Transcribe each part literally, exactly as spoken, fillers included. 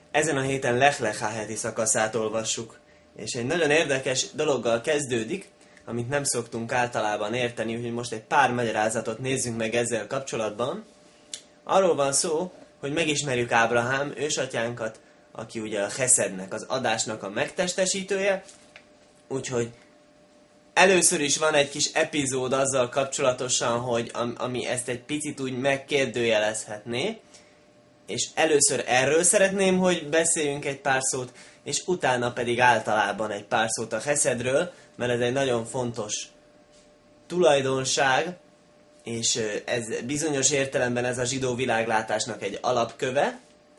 Ezen a héten Lech Lechá heti szakaszát olvassuk, és egy nagyon érdekes dologgal kezdődik, amit nem szoktunk általában érteni, úgyhogy most egy pár magyarázatot nézzünk meg ezzel kapcsolatban. Arról van szó, hogy megismerjük Ábrahám ősatyánkat, aki ugye a cheszednek, az adásnak a megtestesítője, úgyhogy először is van egy kis epizód azzal kapcsolatosan, hogy ami ezt egy picit úgy megkérdőjelezhetné, és először erről szeretném, hogy beszéljünk egy pár szót, és utána pedig általában egy pár szót a cheszedről, mert ez egy nagyon fontos tulajdonság, és ez bizonyos értelemben ez a zsidó világlátásnak egy alapköve,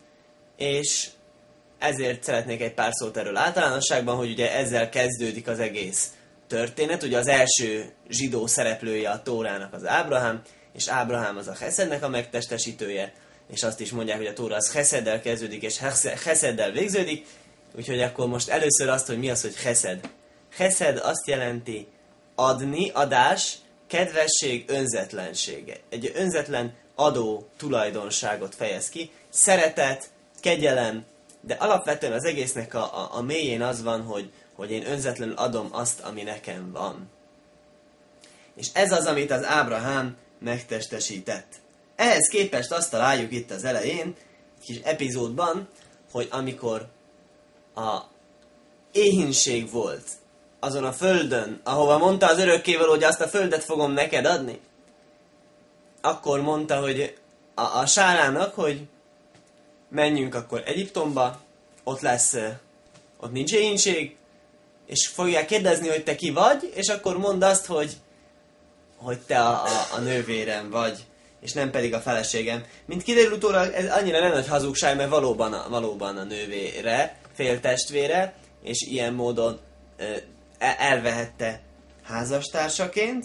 és ezért szeretnék egy pár szót erről általánosságban, hogy ugye ezzel kezdődik az egész történet. Ugye az első zsidó szereplője a Tórának az Ábrahám, és Ábrahám az a cheszednek a megtestesítője, és azt is mondják, hogy a Tóra az cheszeddel kezdődik, és cheszeddel végződik, úgyhogy akkor most először azt, hogy mi az, hogy cheszed. Cheszed azt jelenti adni, adás, kedvesség, önzetlensége. Egy önzetlen adó tulajdonságot fejez ki, szeretet, kegyelem, de alapvetően az egésznek a, a, a mélyén az van, hogy, hogy én önzetlenül adom azt, ami nekem van. És ez az, amit az Ábrahám megtestesített. Ehhez képest azt találjuk itt az elején, egy kis epizódban, hogy amikor a éhínség volt azon a földön, ahova mondta az örökkévaló, hogy azt a földet fogom neked adni, akkor mondta, hogy a, a Sárának, hogy menjünk akkor Egyiptomba, ott lesz, ott nincs éhínség, és fogják kérdezni, hogy te ki vagy, és akkor mondd azt, hogy, hogy te a, a, a nővérem vagy, és nem pedig a feleségem. Mint kiderül utólag, ez annyira nem nagy hazugság, mert valóban a, valóban a nővére, féltestvére, és ilyen módon elvehette házastársaként.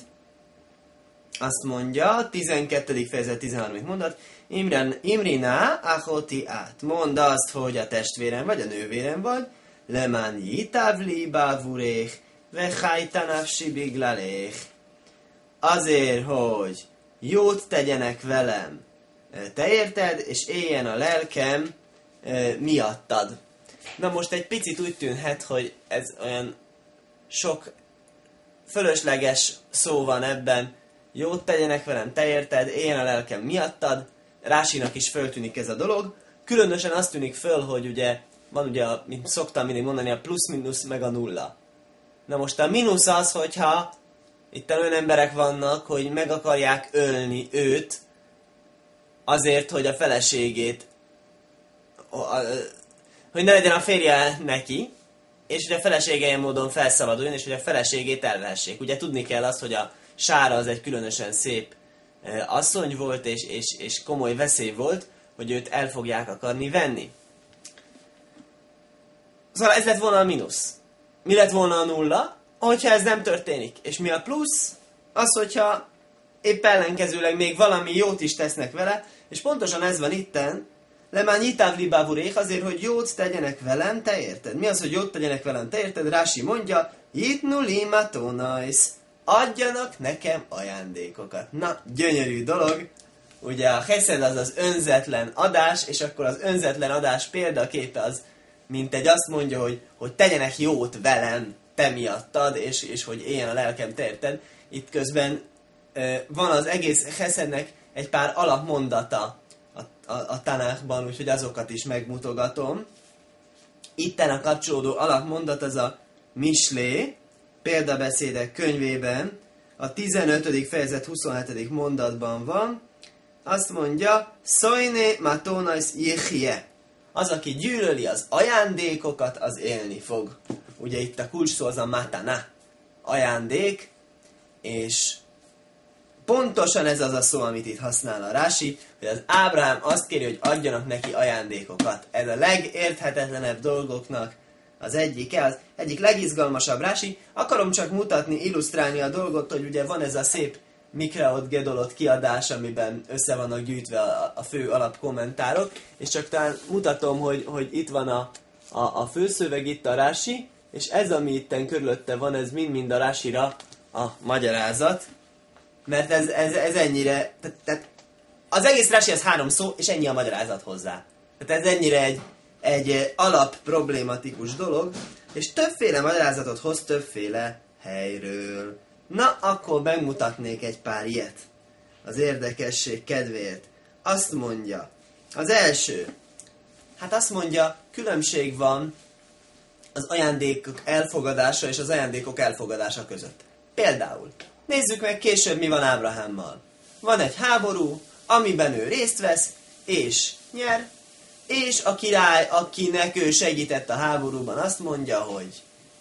Azt mondja, tizenkettedik fejezet, tizenharmadik mondat, Imren, Imrina achoti át. Mondd azt, hogy a testvérem vagy, a nővérem vagy, lemán jitávli bávurék, vechajtanávsi biglalék. Azért, hogy jót tegyenek velem, te érted, és éljen a lelkem miattad. Na most egy picit úgy tűnhet, hogy ez olyan sok fölösleges szó van ebben, jót tegyenek velem, te érted, éljen a lelkem miattad. Rásinak is föltűnik ez a dolog. Különösen azt tűnik föl, hogy ugye van ugye, a, mint szoktam mindig mondani, a plusz-minusz meg a nulla. Na most a mínusz az, hogyha itt olyan emberek vannak, hogy meg akarják ölni őt azért, hogy a feleségét, hogy ne legyen a férje neki, és hogy a felesége ilyen módon felszabaduljon, és hogy a feleségét elvehessék. Ugye tudni kell azt, hogy a Sára az egy különösen szép asszony volt, és, és, és komoly veszély volt, hogy őt el fogják akarni venni. Szóval ez lett volna a mínusz. Mi lett volna a nulla, hogyha ez nem történik? És mi a plusz? Az, hogyha épp ellenkezőleg még valami jót is tesznek vele, és pontosan ez van itten, lemán nyitávli bávurék, azért, hogy jót tegyenek velem, te érted? Mi az, hogy jót tegyenek velem, te érted? Rási mondja, jitnu limatonajsz, adjanak nekem ajándékokat. Na, gyönyörű dolog. Ugye a cheszed az az önzetlen adás, és akkor az önzetlen adás példaképe az, mint egy azt mondja, hogy, hogy tegyenek jót velem, te miattad, és, és hogy éljen a lelkem, te érted. Itt közben e, van az egész cheszednek egy pár alapmondata a, a, a Tanákban, úgyhogy azokat is megmutogatom. Itten a kapcsolódó alapmondat az a Mislé, példabeszédek könyvében, a tizenötödik fejezet huszonhetedik mondatban van, azt mondja, Szojné matónajsz jehie. Az, aki gyűlöli az ajándékokat, az élni fog. Ugye itt a kulcs szó az a matana, ajándék, és pontosan ez az a szó, amit itt használ a Rási, hogy az Ábrahám azt kéri, hogy adjanak neki ajándékokat. Ez a legérthetetlenebb dolgoknak az egyik, az egyik legizgalmasabb Rási. Akarom csak mutatni, illusztrálni a dolgot, hogy ugye van ez a szép Mikreot Gedolot kiadás, amiben össze vannak gyűjtve a, a fő alapkommentárok, és csak talán mutatom, hogy, hogy itt van a, a, a főszöveg, itt a Rási, és ez, ami itten körülötte van, ez mind-mind a Rásira a magyarázat, mert ez, ez, ez ennyire, tehát, tehát az egész Rási az három szó, és ennyi a magyarázat hozzá. Tehát ez ennyire egy, egy alap problématikus dolog, és többféle magyarázatot hoz többféle helyről. Na, akkor megmutatnék egy pár ilyet. Az érdekesség kedvéért. Azt mondja, az első, hát azt mondja, különbség van az ajándékok elfogadása és az ajándékok elfogadása között. Például, nézzük meg később, mi van Ábrahámmal. Van egy háború, amiben ő részt vesz, és nyer, és a király, akinek ő segített a háborúban, azt mondja, hogy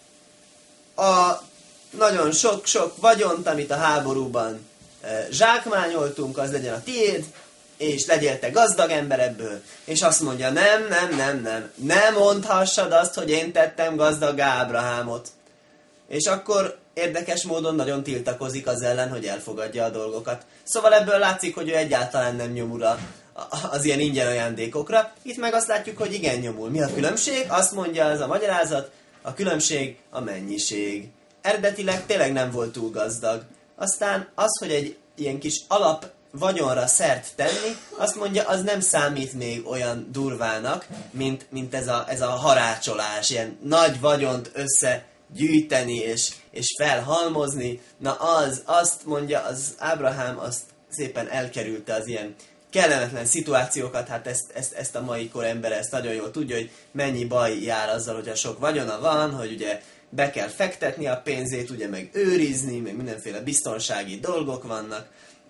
a nagyon sok-sok vagyont, amit a háborúban e, zsákmányoltunk, az legyen a tiéd, és legyél te gazdag ember ebből. És azt mondja, nem, nem, nem, nem, nem mondhassad azt, hogy én tettem gazdaggá Ábrahámot. És akkor érdekes módon nagyon tiltakozik az ellen, hogy elfogadja a dolgokat. Szóval ebből látszik, hogy ő egyáltalán nem nyomul a, az ilyen ingyen ajándékokra. Itt meg azt látjuk, hogy igen nyomul. Mi a különbség? Azt mondja ez a magyarázat, a különbség a mennyiség. Eredetileg tényleg nem volt túl gazdag. Aztán az, hogy egy ilyen kis alap vagyonra szert tenni, azt mondja, az nem számít még olyan durvának, mint, mint ez, a, ez a harácsolás, ilyen nagy vagyont összegyűjteni és, és felhalmozni. Na az, azt mondja, az Ábrahám azt szépen elkerülte az ilyen kellemetlen szituációkat, hát ezt, ezt, ezt a mai kor ember ezt nagyon jól tudja, hogy mennyi baj jár azzal, hogyha sok vagyona van, hogy ugye be kell fektetni a pénzét, ugye meg őrizni, meg mindenféle biztonsági dolgok vannak,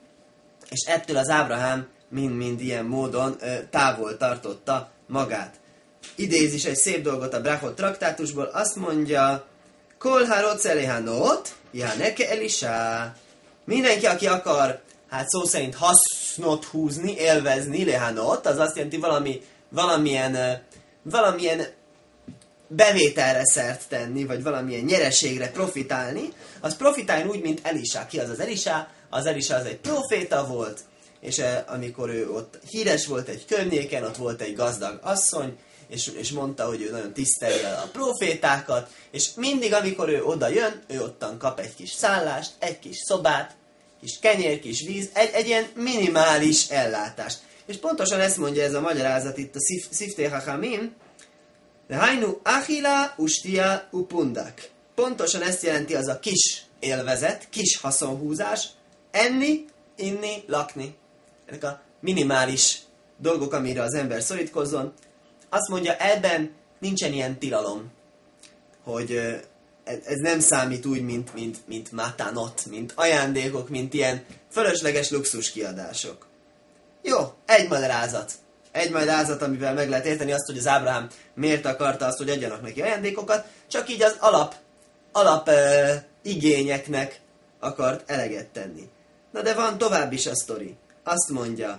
és ettől az Ábrahám mind-mind ilyen módon ö, távol tartotta magát. Idéz is egy szép dolgot a Brachot traktátusból, azt mondja, Kol harotz elehanot, janeke elisá. Mindenki, aki akar, hát szó szerint hasznot húzni, élvezni, lehanot, az azt jelenti valami, valamilyen, ö, valamilyen bevételre szert tenni, vagy valamilyen nyereségre profitálni, az profitáljon úgy, mint Elisá. Ki az az Elisá? Az Elisá az egy proféta volt, és eh, amikor ő ott híres volt egy környéken, ott volt egy gazdag asszony, és, és mondta, hogy ő nagyon tiszteli a profétákat, és mindig, amikor ő oda jön, ő ottan kap egy kis szállást, egy kis szobát, kis kenyér, kis víz, egy, egy ilyen minimális ellátást. És pontosan ezt mondja ez a magyarázat itt a Sifté Hachamim, de hajnu achila ustia upundak. Pontosan ezt jelenti az a kis élvezet, kis haszonhúzás, enni, inni, lakni. Ezek a minimális dolgok, amire az ember szorítkozzon. Azt mondja, ebben nincsen ilyen tilalom, hogy ez nem számít úgy, mint, mint, mint matanot, mint ajándékok, mint ilyen fölösleges luxus kiadások. Jó, egy magyarázat. Egy magyarázat, amivel meg lehet érteni azt, hogy az Ábrahám miért akarta azt, hogy adjanak neki ajándékokat, csak így az alap, alap uh, igényeknek akart eleget tenni. Na de van tovább is a sztori. Azt mondja,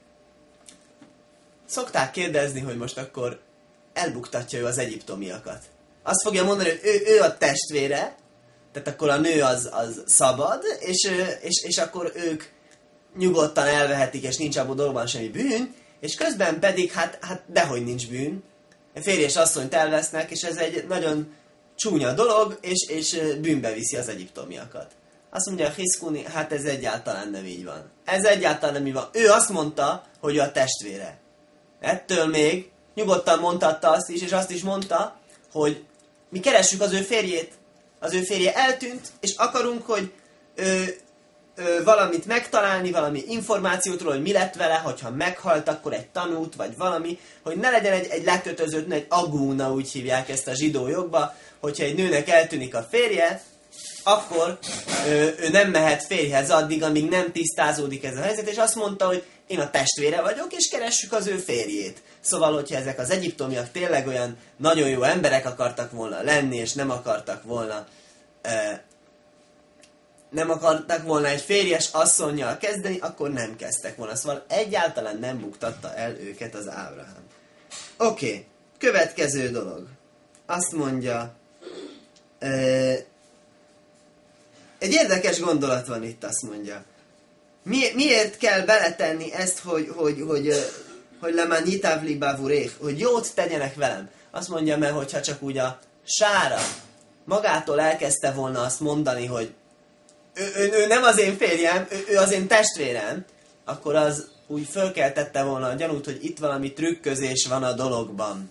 szokták kérdezni, hogy most akkor elbuktatja ő az egyiptomiakat. Azt fogja mondani, hogy ő, ő a testvére, tehát akkor a nő az, az szabad, és, és, és akkor ők nyugodtan elvehetik, és nincs abban dolgban semmi bűn, és közben pedig, hát, hát dehogy nincs bűn, férj és asszonyt elvesznek, és ez egy nagyon csúnya dolog, és, és bűnbe viszi az egyiptomiakat. Azt mondja a Hiszkuni, hát ez egyáltalán nem így van. Ez egyáltalán nem így van. Ő azt mondta, hogy ő a testvére. Ettől még nyugodtan mondhatta azt is, és azt is mondta, hogy mi keressük az ő férjét. Az ő férje eltűnt, és akarunk, hogy ő, ő, valamit megtalálni, valami információt róla, hogy mi lett vele, hogyha meghalt, akkor egy tanút, vagy valami, hogy ne legyen egy, egy lekötözött, egy agúna, úgy hívják ezt a zsidó jogba, hogyha egy nőnek eltűnik a férje, akkor ő, ő nem mehet férjhez addig, amíg nem tisztázódik ez a helyzet, és azt mondta, hogy én a testvére vagyok, és keressük az ő férjét. Szóval, hogyha ezek az egyiptomiak tényleg olyan nagyon jó emberek akartak volna lenni, és nem akartak volna e, nem akartak volna egy férjes asszonnyal kezdeni, akkor nem kezdtek volna. Szóval egyáltalán nem buktatta el őket az Ábrahám. Oké, okay. Következő dolog. Azt mondja, e, egy érdekes gondolat van itt, azt mondja. Mi, miért kell beletenni ezt, hogy, hogy, hogy, hogy lemán nyitávli bavurék, hogy jót tegyenek velem? Azt mondja, mert hogyha csak úgy a Sára magától elkezdte volna azt mondani, hogy ő, ő, ő nem az én férjem, ő, ő az én testvérem, akkor az úgy fölkeltette volna a gyanút, hogy itt valami trükközés van a dologban.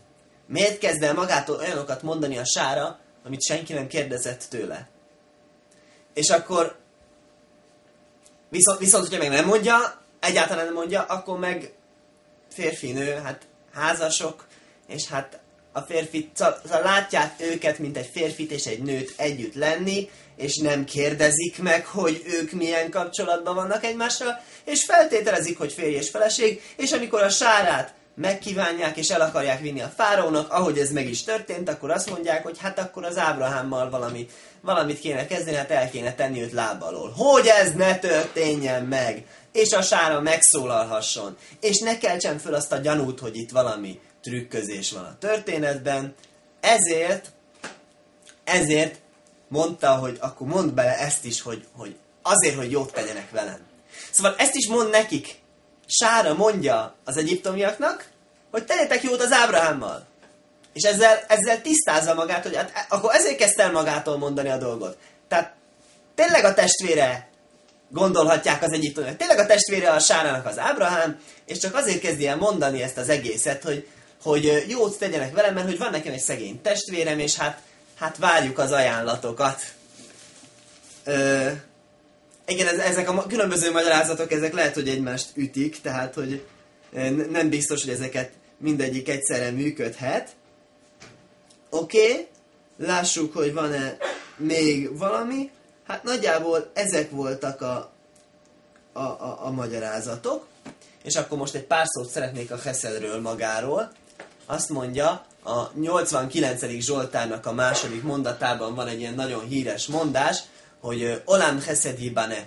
Miért kezd el magától olyanokat mondani a sára, amit senki nem kérdezett tőle? És akkor viszont, viszont hogyha meg nem mondja, egyáltalán nem mondja, akkor meg férfi-nő, hát házasok, és hát a férfit, szóval látják őket, mint egy férfit és egy nőt együtt lenni, és nem kérdezik meg, hogy ők milyen kapcsolatban vannak egymással, és feltételezik, hogy férj és feleség, és amikor a sárát megkívánják és el akarják vinni a fáraónak, ahogy ez meg is történt, akkor azt mondják, hogy hát akkor az Ábrahámmal valami, valamit kéne kezdeni, hát el kéne tenni őt láb alól. Hogy ez ne történjen meg, és a sára megszólalhasson, és ne keltsen föl azt a gyanút, hogy itt valami trükközés van a történetben, ezért, ezért mondta, hogy akkor mondd bele ezt is, hogy, hogy azért, hogy jót tegyenek velem. Szóval ezt is mond nekik. Sára mondja az egyiptomiaknak, hogy tegyetek jót az Ábrahámmal. És ezzel, ezzel tisztázza magát, hogy hát, akkor ezért kezdte el magától mondani a dolgot. Tehát tényleg a testvére gondolhatják az egyiptomiak. Tényleg a testvére a Sárának az Ábrahám, és csak azért kezdi el mondani ezt az egészet, hogy, hogy jót tegyenek velem, mert hogy van nekem egy szegény testvérem, és hát, hát várjuk az ajánlatokat. Ö, igen, ez, ezek a különböző magyarázatok, ezek lehet, hogy egymást ütik, tehát, hogy nem biztos, hogy ezeket mindegyik egyszerre működhet. Oké, okay, lássuk, hogy van-e még valami. Hát nagyjából ezek voltak a, a, a, a magyarázatok. És akkor most egy pár szót szeretnék a Cheszedről magáról. Azt mondja, a nyolcvankilencedik Zsoltárnak a második mondatában van egy ilyen nagyon híres mondás, hogy Olam Cheszed Yibane.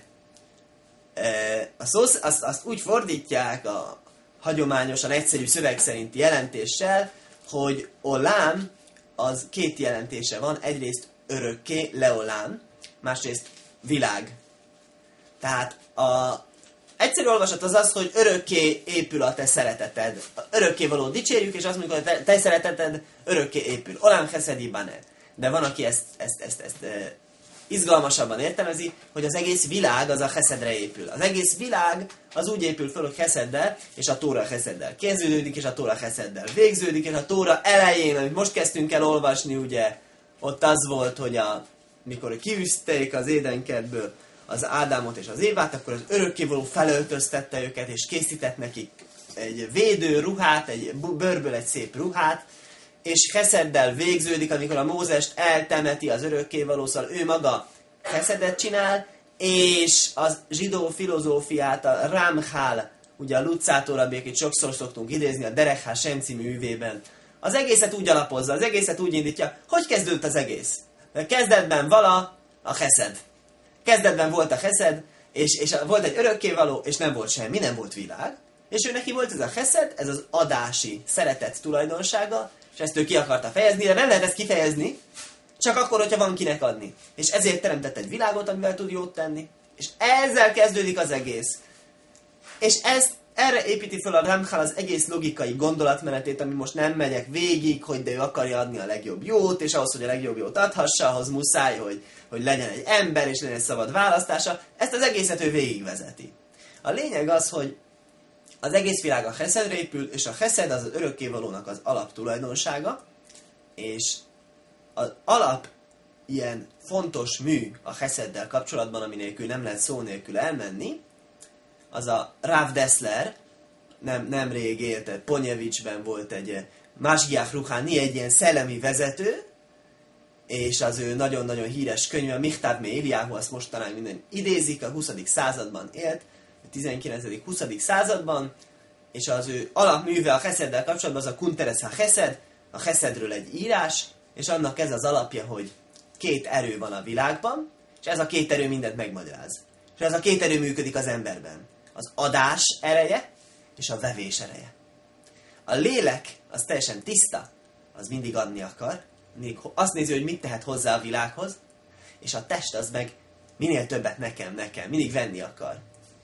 A szó, azt, azt úgy fordítják a hagyományosan egyszerű szöveg szerinti jelentéssel, hogy Olam az két jelentése van. Egyrészt örökké, leolám, másrészt világ. Tehát a egyszerű olvasat az az, hogy örökké épül a te szereteted. Örökké való dicsérjük, és azt mondjuk, hogy a te, te szereteted örökké épül. Olam Cheszed Yibane. De van, aki ezt, ezt, ezt, ezt, ezt izgalmasabban értelmezi, hogy az egész világ az a Cheszedre épül. Az egész világ az úgy épül föl, hogy Cheszeddel, és a Tóra Cheszeddel kezdődik, és a Tóra Cheszeddel végződik, és a Tóra elején, amit most kezdtünk el olvasni, ugye, ott az volt, hogy a, mikor kiűzték az édenkertből az Ádámot és az Évát, akkor az örökkévaló felöltöztette őket, és készített nekik egy védő ruhát, egy bőrből egy szép ruhát, és Cheszeddel végződik, amikor a Mózest eltemeti az örökkévaló, szóval ő maga Cheszedet csinál, és az zsidó filozófiát, a Ramchal, ugye a Lucátó rabbi, akit sokszor szoktunk idézni a Derech HaShem című művében, az egészet úgy alapozza, az egészet úgy indítja, hogy kezdődött az egész. De kezdetben vala a Cheszed. Kezdetben volt a Cheszed, és, és volt egy örökkévaló, és nem volt semmi, nem volt világ, és ő neki volt ez a Cheszed, ez az adási szeretet tulajdonsága, és ezt ő ki akarta fejezni, de nem lehet ezt kifejezni, csak akkor, hogyha van kinek adni. És ezért teremtett egy világot, amivel tud jót tenni. És ezzel kezdődik az egész. És ezt, erre építi fel a Ramchal az egész logikai gondolatmenetét, ami most nem megyek végig, hogy de ő akarja adni a legjobb jót, és ahhoz, hogy a legjobb jót adhassa, ahhoz muszáj, hogy, hogy legyen egy ember, és legyen egy szabad választása. Ezt az egészet ő végigvezeti. A lényeg az, hogy az egész világ a Cheszedre épül, és a Cheszed az az örökkévalónak az alaptulajdonsága, és az alap ilyen fontos mű a Cheszeddel kapcsolatban, ami nélkül nem lehet szó nélkül elmenni, az a Rav Dessler, nem, nemrég élt, Ponyevicsben volt egy Masgiach Ruhani, egy ilyen szellemi vezető, és az ő nagyon-nagyon híres könyve, Michtav Me'Eliyahu, azt mostanáig minden idézik, a huszadik században élt, a tizenkilencedik-huszadik században, és az ő alapműve a Cheseddel kapcsolatban az a Kunteres HaChesed, a Chesedről egy írás, és annak ez az alapja, hogy két erő van a világban, és ez a két erő mindent megmagyaráz. És ez a két erő működik az emberben. Az adás ereje, és a vevés ereje. A lélek, az teljesen tiszta, az mindig adni akar, mindig azt nézi, hogy mit tehet hozzá a világhoz, és a test az meg minél többet nekem, nekem, mindig venni akar.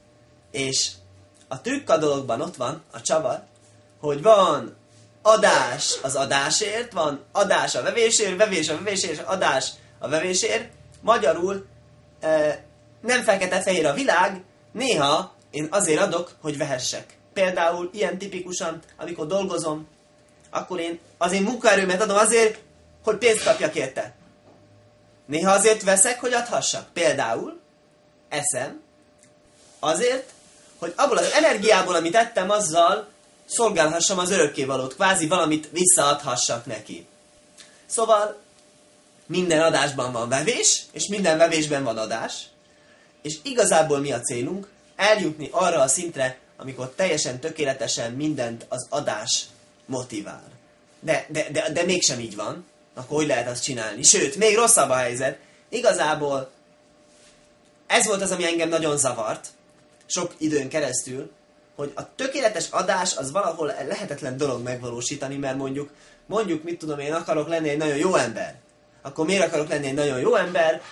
És a trükk a dologban ott van, a csavar, hogy van adás az adásért, van adás a vevésért, vevés a vevésért, és adás a vevésért. Magyarul e, nem fekete-fehér a világ, néha én azért adok, hogy vehessek. Például ilyen tipikusan, amikor dolgozom, akkor én az én munkaerőmet adom azért, hogy pénzt kapjak érte. Néha azért veszek, hogy adhassak. Például eszem azért, hogy abból az energiából, amit ettem, azzal szolgálhassam az örökkévalót, kvázi valamit visszaadhassak neki. Szóval minden adásban van vevés, és minden vevésben van adás, és igazából mi a célunk? Eljutni arra a szintre, amikor teljesen tökéletesen mindent az adás motivál. De, de, de, de mégsem így van. Akkor hogy lehet azt csinálni? Sőt, még rosszabb a helyzet. Igazából ez volt az, ami engem nagyon zavart, sok időn keresztül, hogy a tökéletes adás az valahol lehetetlen dolog megvalósítani, mert mondjuk, mondjuk, mit tudom én, akarok lenni egy nagyon jó ember. Akkor miért akarok lenni egy nagyon jó ember?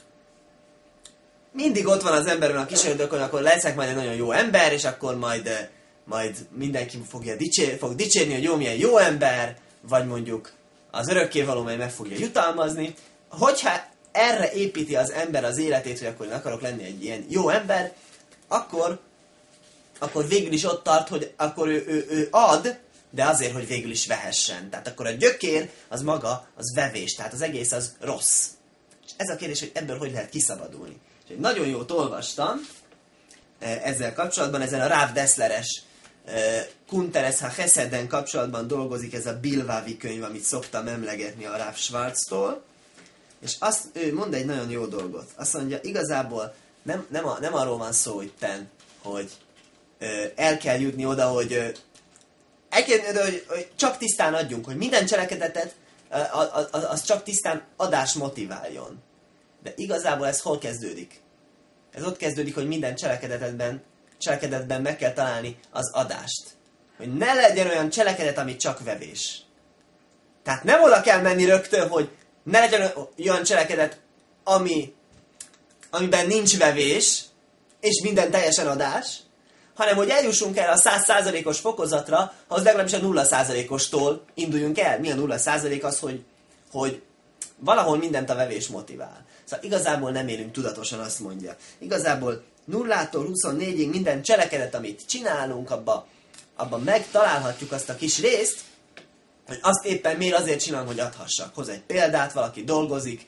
Mindig ott van az emberben a kísérletőkön, akkor leszek majd egy nagyon jó ember, és akkor majd, majd mindenki fogja dicsér, fog dicsérni, hogy jó, milyen jó ember, vagy mondjuk az örökkévaló majd meg fogja jutalmazni. Hogyha erre építi az ember az életét, hogy akkor én akarok lenni egy ilyen jó ember, akkor, akkor végül is ott tart, hogy akkor ő, ő, ő ad, de azért, hogy végül is vehessen. Tehát akkor a gyökér, az maga, az vevés. Tehát az egész az rossz. És ez a kérdés, hogy ebből hogy lehet kiszabadulni. És egy nagyon jót olvastam ezzel kapcsolatban, ezen a Rav Dessleres Kunteres ha Cheseden kapcsolatban dolgozik ez a Bilvávi könyv, amit szoktam emlegetni a Rav Schwarztól. És azt, ő mond egy nagyon jó dolgot. Azt mondja, igazából nem, nem, a, nem arról van szó itten, hogy ö, el kell jutni oda, hogy, ö, el kell jutni oda, hogy, hogy csak tisztán adjunk, hogy minden cselekedetet ö, az, az csak tisztán adás motiváljon. De igazából ez hol kezdődik? Ez ott kezdődik, hogy minden cselekedetben, cselekedetben meg kell találni az adást. Hogy ne legyen olyan cselekedet, ami csak vevés. Tehát nem oda kell menni rögtön, hogy ne legyen olyan cselekedet, ami, amiben nincs vevés, és minden teljesen adás, hanem hogy eljussunk el a száz százalékos fokozatra, az legalábbis a nulla százalékostól induljunk el. Mi a nulla százalék? Az, hogy, hogy valahol mindent a vevés motivál. Szóval igazából nem élünk tudatosan, azt mondja. Igazából nullától huszonnégyig minden cselekedet, amit csinálunk, abba, abba megtalálhatjuk azt a kis részt, hogy azt éppen miért azért csinálom, hogy adhassak. Hoz egy példát, valaki dolgozik,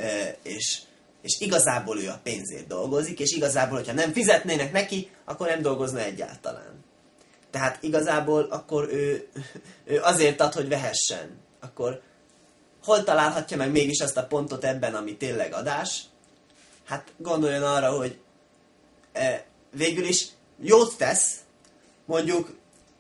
és, és igazából ő a pénzért dolgozik, és igazából, hogyha nem fizetnének neki, akkor nem dolgozna egyáltalán. Tehát igazából akkor ő, ő azért ad, hogy vehessen. Akkor hol találhatja meg mégis azt a pontot ebben, ami tényleg adás? Hát gondoljon arra, hogy e, végül is jót tesz, mondjuk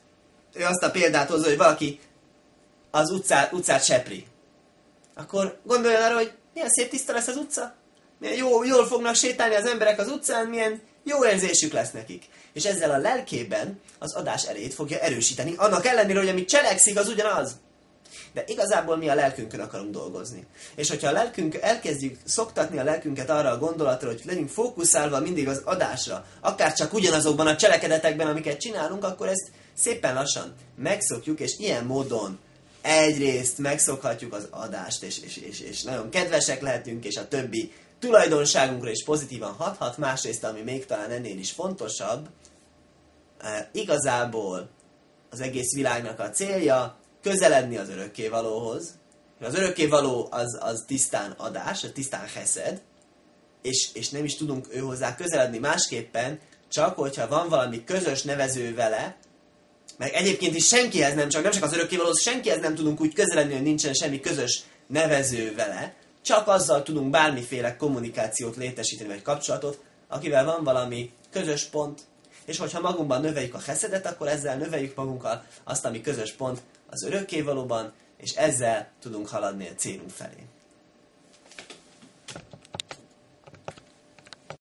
ő azt a példát hozza, hogy valaki az utcát, utcát sepri. Akkor gondoljon arra, hogy milyen szép tiszta lesz az utca, milyen jó, jól fognak sétálni az emberek az utcán, milyen jó érzésük lesz nekik. És ezzel a lelkében az adás erejét fogja erősíteni, annak ellenére, hogy amit cselekszik, az ugyanaz. De igazából mi a lelkünkön akarunk dolgozni. És hogyha a lelkünk, elkezdjük szoktatni a lelkünket arra a gondolatra, hogy legyünk fókuszálva mindig az adásra, akár csak ugyanazokban a cselekedetekben, amiket csinálunk, akkor ezt szépen lassan megszokjuk, és ilyen módon egyrészt megszokhatjuk az adást, és, és, és, és nagyon kedvesek lehetünk, és a többi tulajdonságunkra is pozitívan hathat, másrészt, ami még talán ennél is fontosabb, eh, igazából az egész világnak a célja közeledni az örökkévalóhoz. Az örökkévaló az, az tisztán adás, az tisztán cheszed, és, és nem is tudunk ő hozzá közeledni másképpen, csak hogyha van valami közös nevező vele, meg egyébként is senkihez nem csak, nem csak az örökkévalóhoz, senkihez nem tudunk úgy közeledni, hogy nincsen semmi közös nevező vele, csak azzal tudunk bármiféle kommunikációt létesíteni, vagy kapcsolatot, akivel van valami közös pont, és hogyha magunkban növeljük a cheszedet, akkor ezzel növeljük magunkkal azt, ami közös pont az örökkévalóban, és ezzel tudunk haladni a célunk felé.